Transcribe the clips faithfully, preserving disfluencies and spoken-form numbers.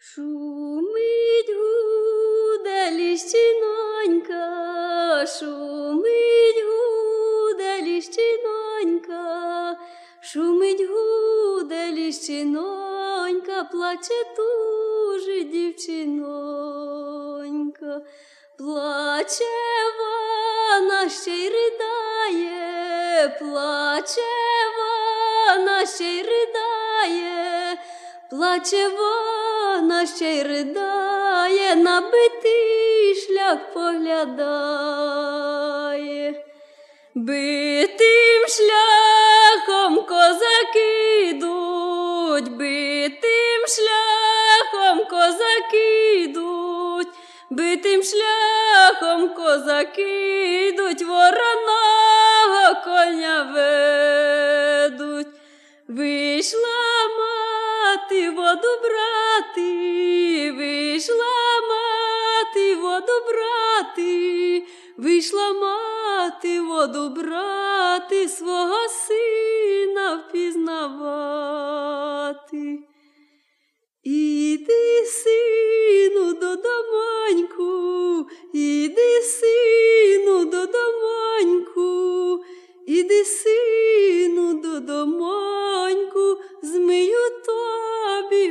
Шумить гуде ліщинонька, шумить гуде ліщинонька, шумить гуде ліщинонька, плаче тужить дівчинонька. Плаче вона, ще й ридає, плаче вона, ще й ридає, плаче вона, ще й ридає, на битий шлях поглядає. Битим шляхом козаки йдуть, битим шляхом козаки йдуть, битим шляхом козаки йдуть, вороного коня ведуть. Вийшла мати воду брати, вийшла мати воду брати, вийшла мати воду брати, свого сина впізнавати. Іди, сину, додомоньку, іди, сину, додомоньку, іди, сину, додомоньку, змию тобі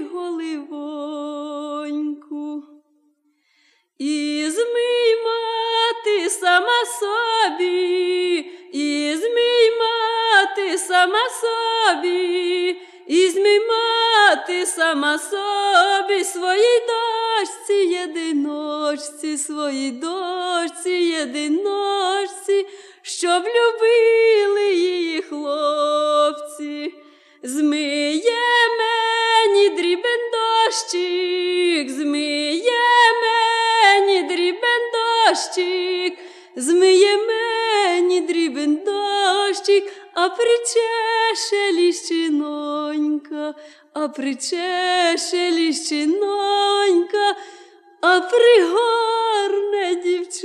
голивоньку. І змий мати сама собі, і змий мати сама собі, і змій мати сама собі, своїй дочці єдиночці, своїй дочці єдиночці, щоб любили її хлопці. Змиє мені дрібен дощик, змиє мені дрібен дощик, змиє мені дрібен дощик, а причеше ліщинонька, а причеше ліщинонька, а пригорне дівчинонька.